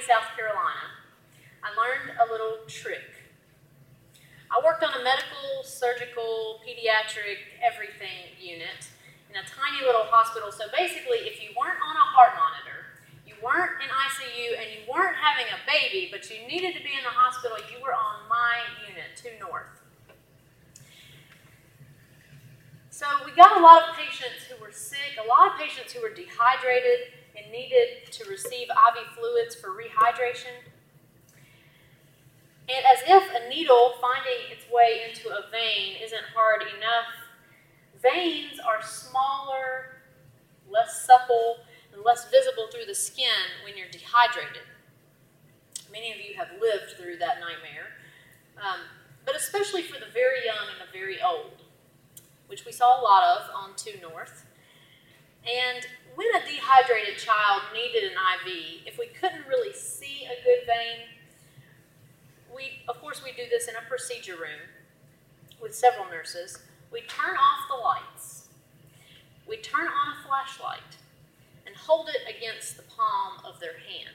South Carolina, I learned a little trick. I worked on a medical, surgical, pediatric, everything unit in a tiny little hospital. So basically, if you weren't on a heart monitor, you weren't in ICU, and you weren't having a baby, but you needed to be in the hospital, you were on my unit, 2 North. So we got a lot of patients who were sick, a lot of patients who were dehydrated and needed to receive IV fluids for rehydration. And as if a needle finding its way into a vein isn't hard enough, veins are smaller, less supple, and less visible through the skin when you're dehydrated. Many of you have lived through that nightmare, but especially for the very young and the very old, which we saw a lot of on 2 North. And when a dehydrated child needed an IV, if we couldn't really see a good vein, we do this in a procedure room with several nurses. We turn off the lights. We turn on a flashlight and hold it against the palm of their hand.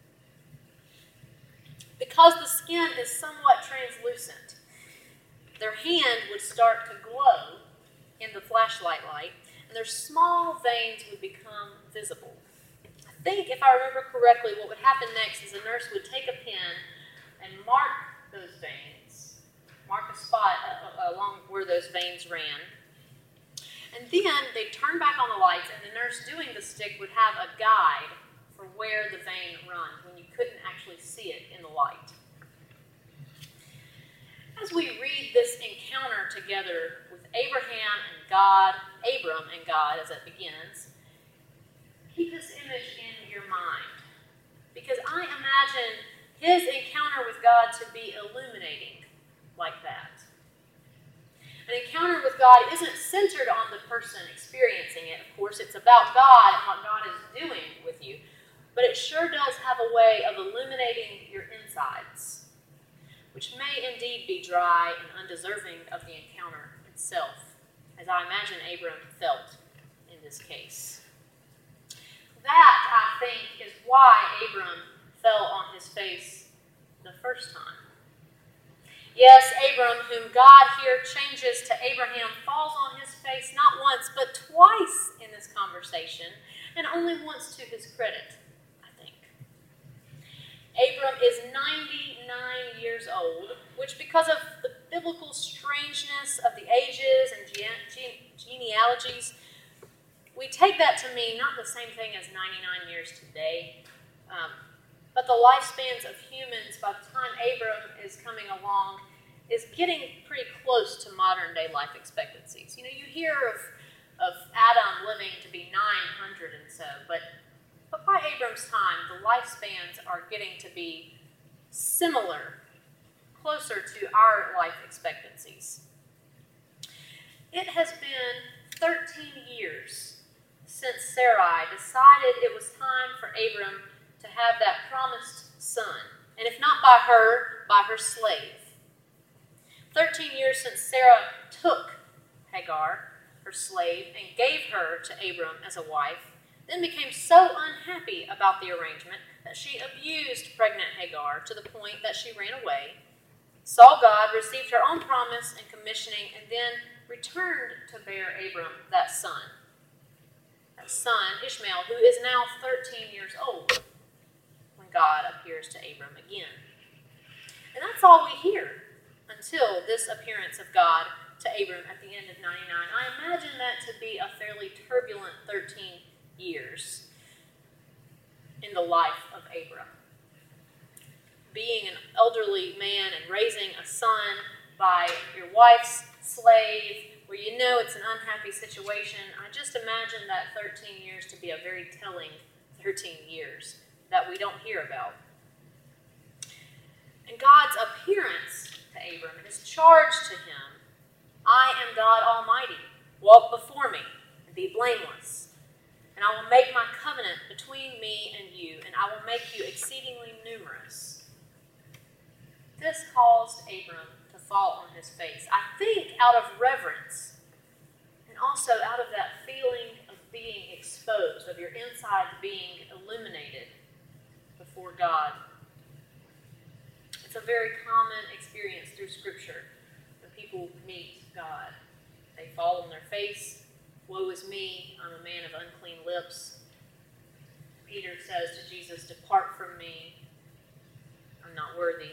Because the skin is somewhat translucent, their hand would start to glow in the flashlight light, and their small veins would become visible. I think, if I remember correctly, what would happen next is a nurse would take a pen and mark those veins, mark a spot along where those veins ran. And then they'd turn back on the lights, and the nurse doing the stick would have a guide for where the vein runs when you couldn't actually see it in the light. As we read this encounter together with Abram and God, as it begins, keep this image in your mind, because I imagine his encounter with God to be illuminating like that. An encounter with God isn't centered on the person experiencing it. Of course, it's about God and what God is doing with you, but it sure does have a way of illuminating your insides, which may indeed be dry and undeserving of the encounter itself, as I imagine Abram felt in this case. That, I think, is why Abram fell on his face the first time. Yes, Abram, whom God here changes to Abraham, falls on his face not once, but twice in this conversation, and only once to his credit, I think. Abram is 99 years old, which, because of the biblical strangeness of the ages and genealogies, we take that to mean not the same thing as 99 years today, but the lifespans of humans by the time Abram is coming along is getting pretty close to modern day life expectancies. You know, you hear of Adam living to be 900 and so, but by Abram's time, the lifespans are getting to be similar, closer to our life expectancies. It has been 13 years since Sarai decided it was time for Abram to have that promised son, and if not by her slave. 13 years since Sarah took Hagar, her slave, and gave her to Abram as a wife, then became so unhappy about the arrangement that she abused pregnant Hagar to the point that she ran away, saw God, received her own promise and commissioning, and then returned to bear Abram that son. That son, Ishmael, who is now 13 years old when God appears to Abram again. And that's all we hear until this appearance of God to Abram at the end of 99. I imagine that to be a fairly turbulent 13 years in the life of Abram. Being an elderly man and raising a son by your wife's slave, where you know it's an unhappy situation, I just imagine that 13 years to be a very telling 13 years that we don't hear about. And God's appearance to Abram, his charge to him, I am God Almighty. Walk before me and be blameless. And I will make my covenant between me and you, and I will make you exceedingly numerous. This caused Abram to fall on his face, I think out of reverence, and also out of that feeling of being exposed, of your insides being illuminated before before God. It's a very common experience through Scripture when people meet God. They fall on their face. Woe is me, I'm a man of unclean lips. Peter says to Jesus, depart from me, I'm not worthy.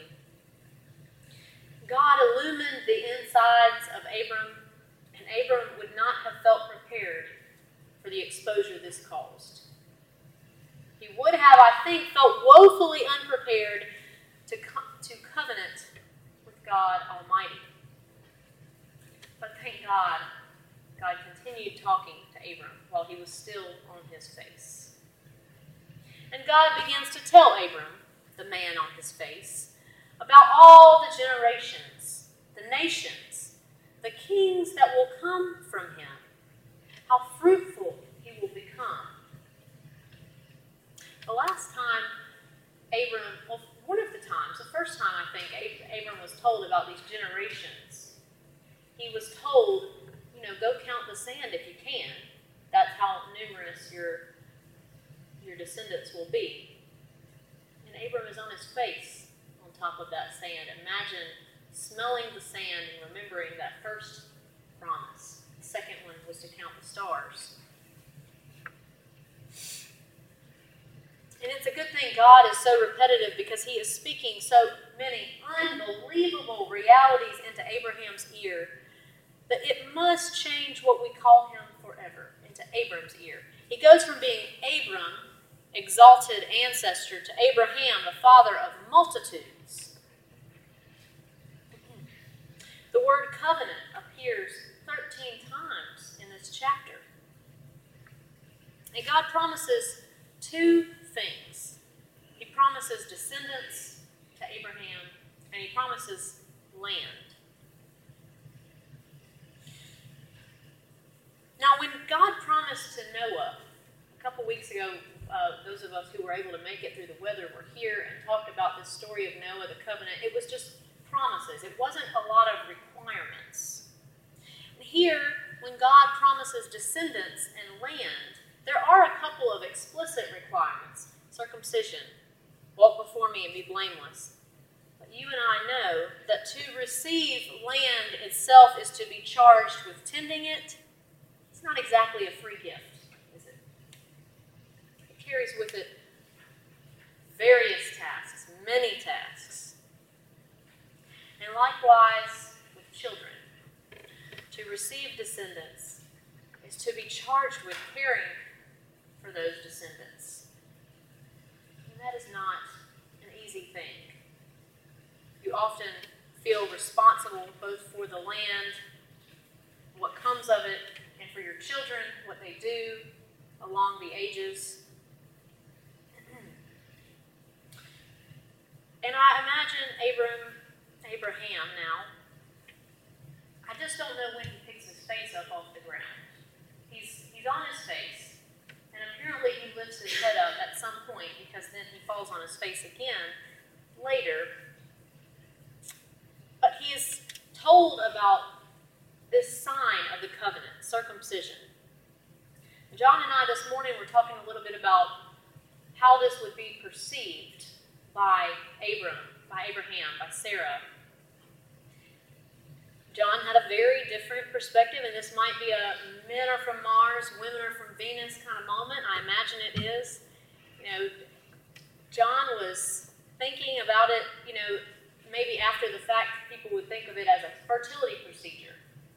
God illumined the insides of Abram, and Abram would not have felt prepared for the exposure this caused. He would have, I think, felt woefully unprepared to covenant with God Almighty. But thank God, God continued talking to Abram while he was still on his face. And God begins to tell Abram, the man on his face, about all the generations, the nations, the kings that will come from him, how fruitful he will become. The last time one of the times, the first time I think Abram was told about these generations, he was told, go count the sand if you can. That's how numerous your descendants will be. And Abram is on his face on top of that sand. Imagine smelling the sand and remembering that first promise. The second one was to count the stars. And it's a good thing God is so repetitive because he is speaking so many unbelievable realities into Abraham's ear that it must change what we call him forever into Abram's ear. He goes from being Abram, exalted ancestor, to Abraham, the father of multitudes. The word covenant appears 13 times in this chapter. And God promises two things. He promises descendants to Abraham, and he promises land. Now, when God promised to Noah, a couple weeks ago, those of us who were able to make it through the weather were here and talked about this story of Noah, the covenant. It was just promises. It wasn't a lot of requirements. And here, when God promises descendants and land, there are a couple of explicit requirements. Circumcision, walk before me and be blameless. But you and I know that to receive land itself is to be charged with tending it. It's not exactly a free gift, is it? It carries with it various tasks, many tasks. And likewise with children. To receive descendants is to be charged with caring for those descendants. And that is not an easy thing. You often feel responsible both for the land, what comes of it, and for your children, what they do along the ages. And I imagine Abraham now. I just don't know when he picks his face up off the ground. He's on his face, and apparently he lifts his head up at some point because then he falls on his face again later. But he is told about this sign of the covenant, circumcision. John and I this morning were talking a little bit about how this would be perceived by Abraham, by Sarah. John had a very different perspective, and this might be a men are from Mars, women are from Venus kind of moment. I imagine it is. John was thinking about it, maybe after the fact, people would think of it as a fertility procedure.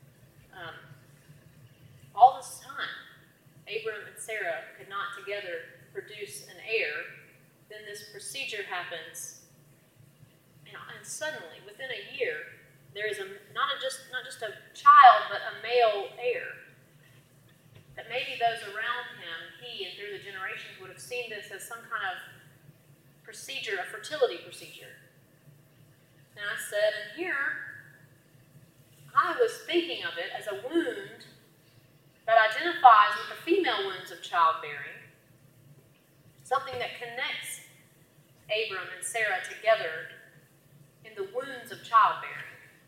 All this time, Abram and Sarah could not together produce an heir. Then this procedure happens, and suddenly, within a year, there is not just a child, but a male heir. That maybe those around him, he and through the generations, would have seen this as some kind of procedure, a fertility procedure. And I said, and here, I was thinking of it as a wound that identifies with the female wounds of childbearing, something that connects Abram and Sarah together in the wounds of childbearing.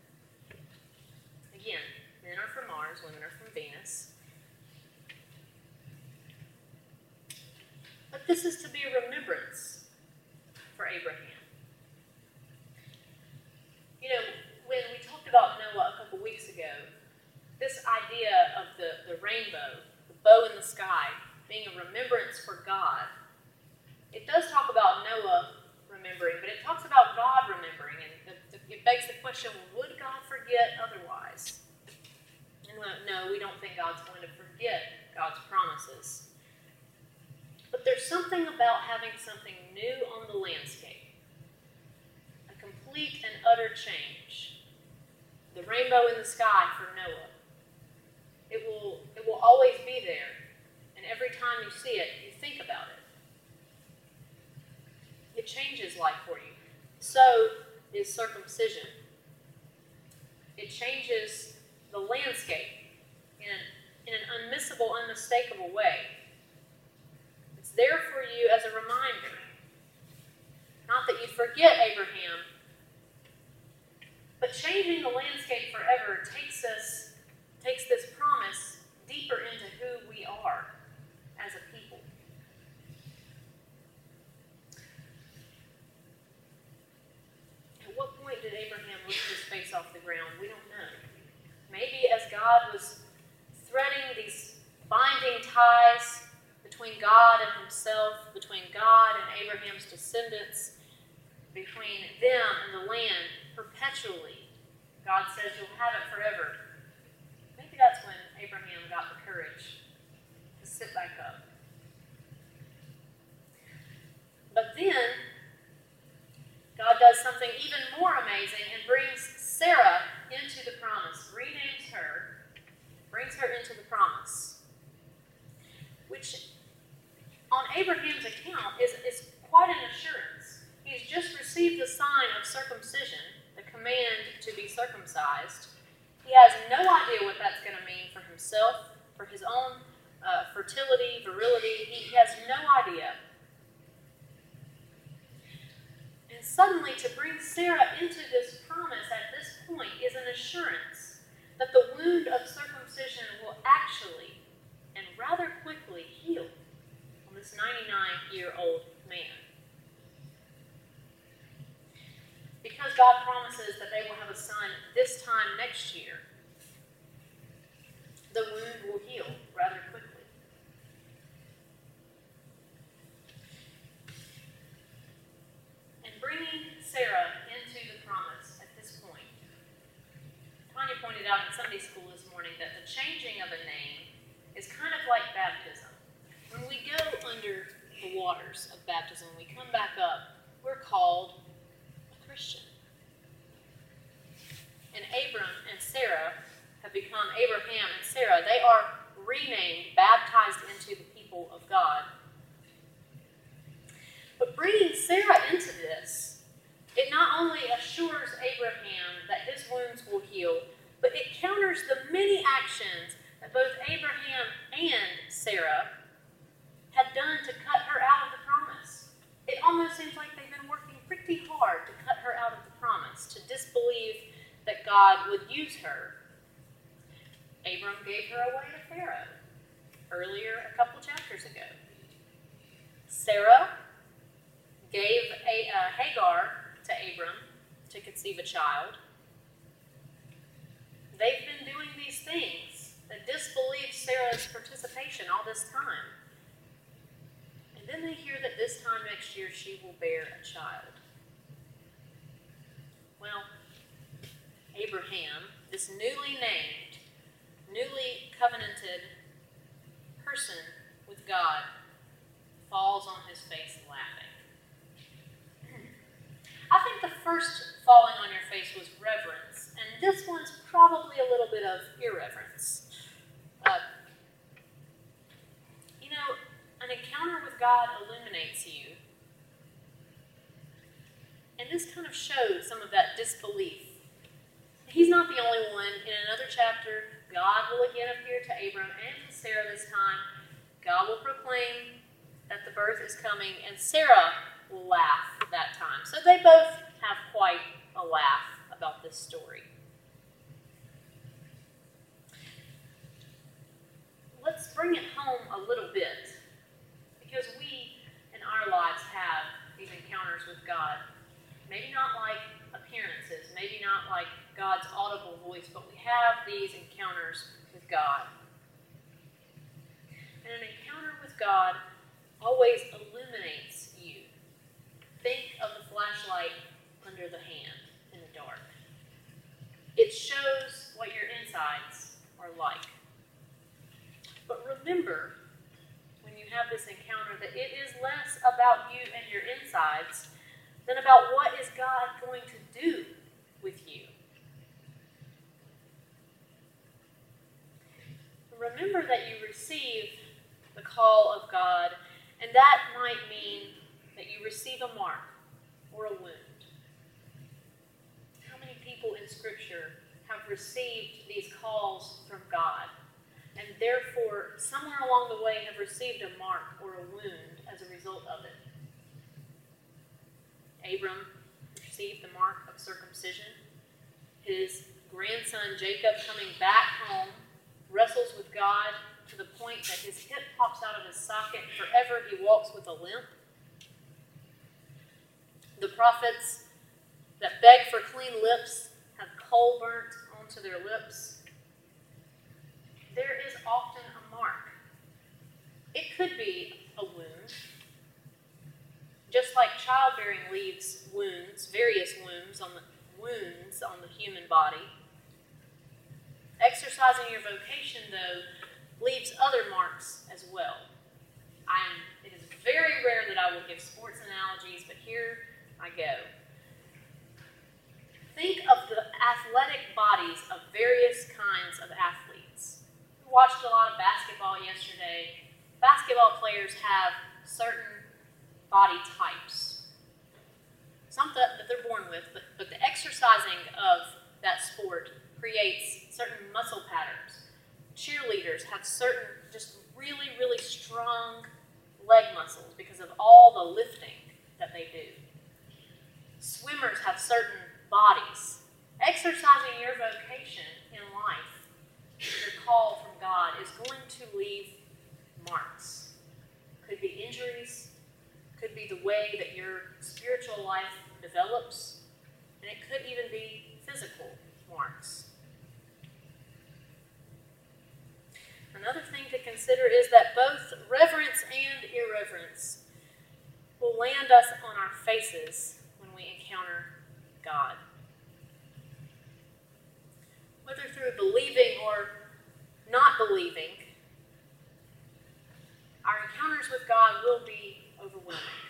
Again, men are from Mars, women are from Venus. But this is to be a remembrance Abraham. You know, when we talked about Noah a couple weeks ago, this idea of the rainbow, the bow in the sky, being a remembrance for God, it does talk about Noah remembering, but it talks about God remembering, and it begs the question, would God forget otherwise? And no, we don't think God's going to forget God's promises. But there's something about having something new on the landscape, a complete and utter change. The rainbow in the sky for Noah. It will always be there, and every time you see it, you think about it. It changes life for you. So is circumcision. It changes the landscape in an unmissable, unmistakable way. It's there for you as a reminder. Not that you forget Abraham, but changing the landscape forever takes this promise deeper into who we are as a people. At what point did Abraham lift his face off the ground? We don't know. Maybe as God was threading these binding ties between God and himself, between God and Abraham's descendants, between them and the land perpetually, God says, you'll have it forever. Maybe that's when Abraham got the courage to sit back up. But then, God does something even more amazing and brings Sarah into the promise, renames her, brings her into the promise, which on Abraham's account is quite an assurance. He's just received the sign of circumcision, the command to be circumcised. He has no idea what that's going to mean for himself, for his own fertility, virility. He has no idea. And suddenly, to bring Sarah into this promise at this point is an assurance that the wound of circumcision will actually and rather quickly heal on this 99-year-old man. Because God promises that they will have a son this time next year, the wound will heal rather quickly. And bringing Sarah into the promise at this point, Tanya pointed out in Sunday school this morning that the changing of a name is kind of like baptism. When we go under the waters of baptism, when we come back up, we're called Christian. And Abram and Sarah have become Abraham and Sarah. They are renamed, baptized into the people of God. But bringing Sarah into this, it not only assures Abraham that his wounds will heal, but it counters the many actions that both Abraham and Sarah had done to cut her out of the promise. It almost seems like they've been working pretty hard to cut her out of the promise, to disbelieve that God would use her. Abram gave her away to Pharaoh earlier, a couple chapters ago. Sarah gave Hagar to Abram to conceive a child. They've been doing these things that disbelieved Sarah's participation all this time. And then they hear that this time next year she will bear a child. Well, Abraham, this newly named, newly covenanted person with God, falls on his face laughing. I think the first falling on your face was reverence, and this one's probably a little bit of irreverence. An encounter with God illuminates you, and this kind of showed some of that disbelief. He's not the only one. In another chapter, God will again appear to Abram and to Sarah this time. God will proclaim that the birth is coming, and Sarah will laugh that time. So they both have quite a laugh about this story. Let's bring it home a little bit, because we in our lives have these encounters with God these encounters with God. And an encounter with God always illuminates you. Think of the flashlight under the hand in the dark. It shows what your insides are like. But remember, when you have this encounter, that it is less about you and your insides than about what is God going to do with you. Remember that you receive the call of God, and that might mean that you receive a mark or a wound. How many people in Scripture have received these calls from God, and therefore, somewhere along the way, have received a mark or a wound as a result of it? Abram received the mark of circumcision. His grandson Jacob, coming back home, wrestles with God to the point that his hip pops out of his socket and forever he walks with a limp. The prophets that beg for clean lips have coal burnt onto their lips. There is often a mark. It could be a wound. Just like childbearing leaves wounds, various wounds on the human body. Exercising your vocation, though, leaves other marks as well. It is very rare that I will give sports analogies, but here I go. Think of the athletic bodies of various kinds of athletes. We watched a lot of basketball yesterday. Basketball players have certain body types. Some that they're born with, but the exercising of that sport creates certain muscle patterns. Cheerleaders have certain just really, really strong leg muscles because of all the lifting that they do. Swimmers have certain bodies. Exercising your vocation in life, your call from God, is going to leave marks. Could be injuries, could be the way that your spiritual life develops, and it could even be physical marks. Another thing to consider is that both reverence and irreverence will land us on our faces when we encounter God. Whether through believing or not believing, our encounters with God will be overwhelming.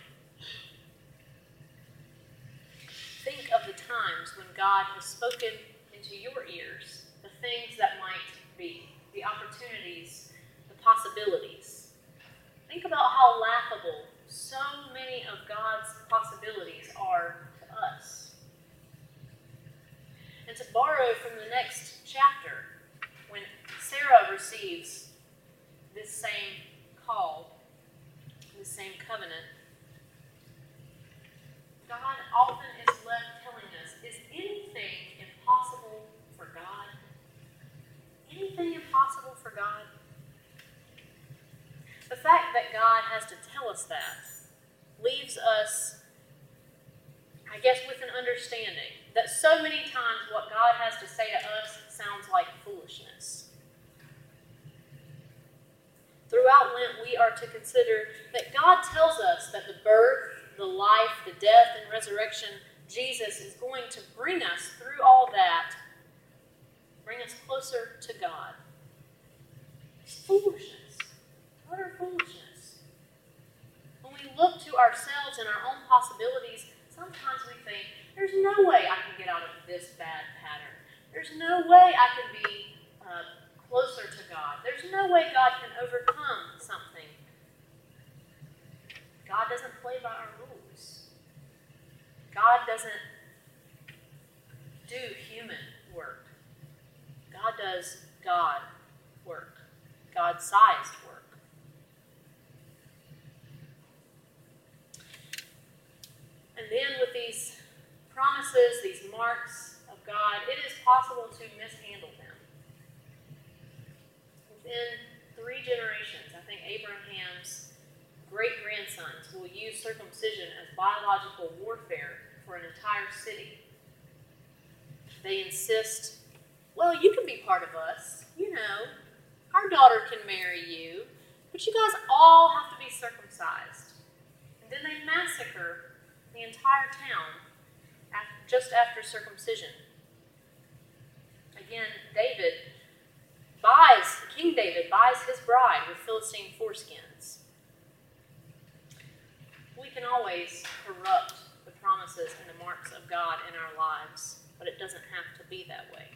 Think of the times when God has spoken into your ears the things that might be, the opportunities, the possibilities. Think about how laughable so many of God's possibilities are to us. And to borrow from the next chapter, when Sarah receives this same call, this same covenant, God often is left telling us, is anything impossible for God? Anything impossible for God? The fact that God has to tell us that leaves us, I guess, with an understanding that so many times what God has to say to us sounds like foolishness. Throughout Lent, we are to consider that God tells us that the birth, the life, the death, and resurrection, Jesus is going to bring us through all that, bring us closer to God. It's foolishness. Utter foolishness. When we look to ourselves and our own possibilities, sometimes we think, there's no way I can get out of this bad pattern. There's no way I can be closer to God. There's no way God can overcome something. God doesn't play by our rules. God doesn't do human work. God does God work. God-sized work. And then with these promises, these marks of God, it is possible to mishandle them. Within 3 generations, I think Abraham's great-grandsons will use circumcision as biological warfare for an entire city. They insist well, you can be part of us. Our daughter can marry you, but you guys all have to be circumcised. And then they massacre the entire town just after circumcision. Again, King David buys his bride with Philistine foreskins. We can always corrupt the promises and the marks of God in our lives, but it doesn't have to be that way.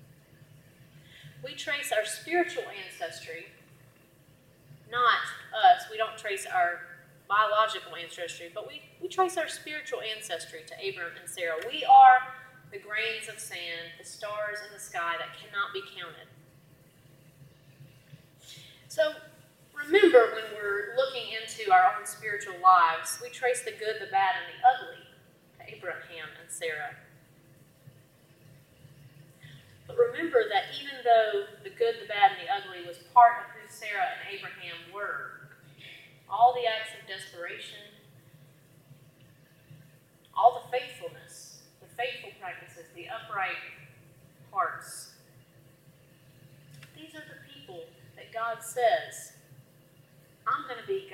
We trace our spiritual ancestry, not us. We don't trace our biological ancestry, but we trace our spiritual ancestry to Abram and Sarah. We are the grains of sand, the stars in the sky that cannot be counted. So remember, when we're looking into our own spiritual lives, we trace the good, the bad, and the ugly to Abraham and Sarah. But remember that even though the good, the bad, and the ugly was part of who Sarah and Abraham were, all the acts of desperation, all the faithfulness, the faithful practices, the upright hearts, these are the people that God says, I'm going to be